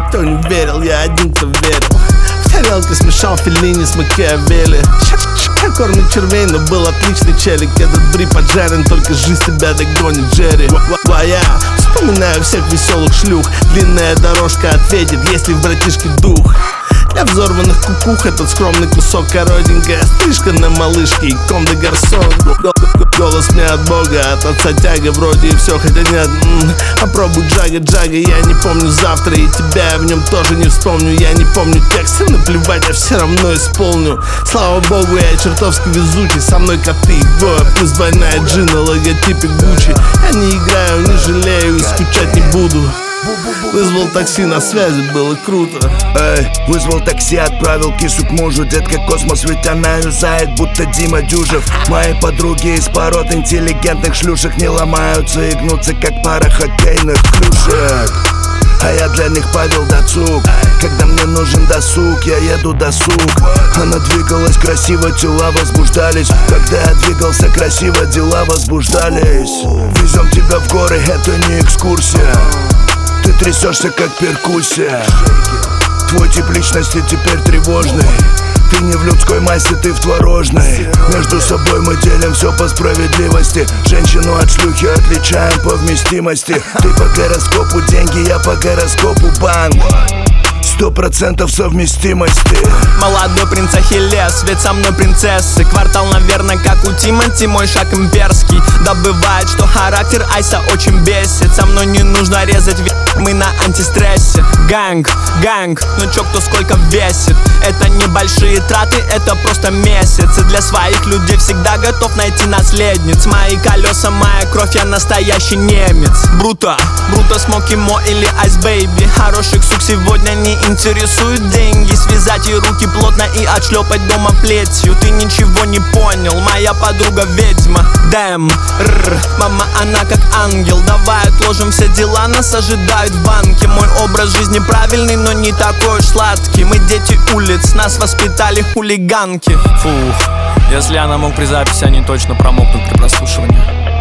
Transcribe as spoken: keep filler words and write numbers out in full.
никто не верил, я один, кто верил. В тарелке смешал Феллини с Макиавелли. Я кормлю червей, но был отличный челик. Этот бри поджарен, только жизнь тебя догонит, Джерри. Я вспоминаю всех веселых шлюх. Длинная дорожка ответит, если в братишке дух. Для взорванных кукух этот скромный кусок, коротенькая стрижка на малышке и ком де гарсон. Голос мне от бога, от отца тяга, вроде и все, хотя нет. м-м, Попробуй джага, джага, я не помню завтра, и тебя я в нем тоже не вспомню. Я не помню текста, наплевать, я все равно исполню. Слава богу, я чертовски везучий, со мной коты их двое, плюс двойная джи на логотипе Гуччи. Я не играю, не жалею и скучать не буду. Вызвал такси, на связи, было круто. Эй, вызвал такси, отправил кису к мужу. Детка космос, ведь она юзает, будто Дима Дюжев. Мои подруги из пород интеллигентных шлюшек не ломаются и гнутся, как пара хоккейных клюшек. А я для них Павел Дацук. Когда мне нужен досуг, я еду досуг. Она двигалась красиво, тела возбуждались. Когда я двигался красиво, дела возбуждались. Везем тебя в горы, это не экскурсия. Ты трясешься, как перкуссия. Твой тип личности теперь тревожный. Ты не в людской массе, ты в творожной. Между собой мы делим все по справедливости. Женщину от шлюхи отличаем по вместимости. Ты по гороскопу деньги, я по гороскопу банк. Сто процентов совместимости. Молодой принц Ахиллес, ведь со мной принцессы. Квартал, наверное, как у Тимати, мой шаг имперский. Да бывает, что характер Айса очень бесит. Со мной не нужно резать, ведь мы на антистрессе. Ганг, ганг, ну чё, кто сколько весит. Это небольшие траты, это просто месяцы. Для своих людей всегда готов найти наследниц. Мои колеса, моя кровь, я настоящий немец. Бруто, Бруто, Смоки Мо или Айс Бэйби. Хороших сук сегодня не интересуют деньги. Связать ей руки плотно и отшлепать дома плетью. Ты ничего не понял, моя подруга ведьма. Дэм, ррр, мама, она как ангел. Давай отложим все дела, нас ожидают в банке. Мой образ жизни правильный, но не такой уж сладкий. Мы дети улиц, нас воспитали хулиганки. Фух, если она мог при записи, они точно промокнут при прослушивании.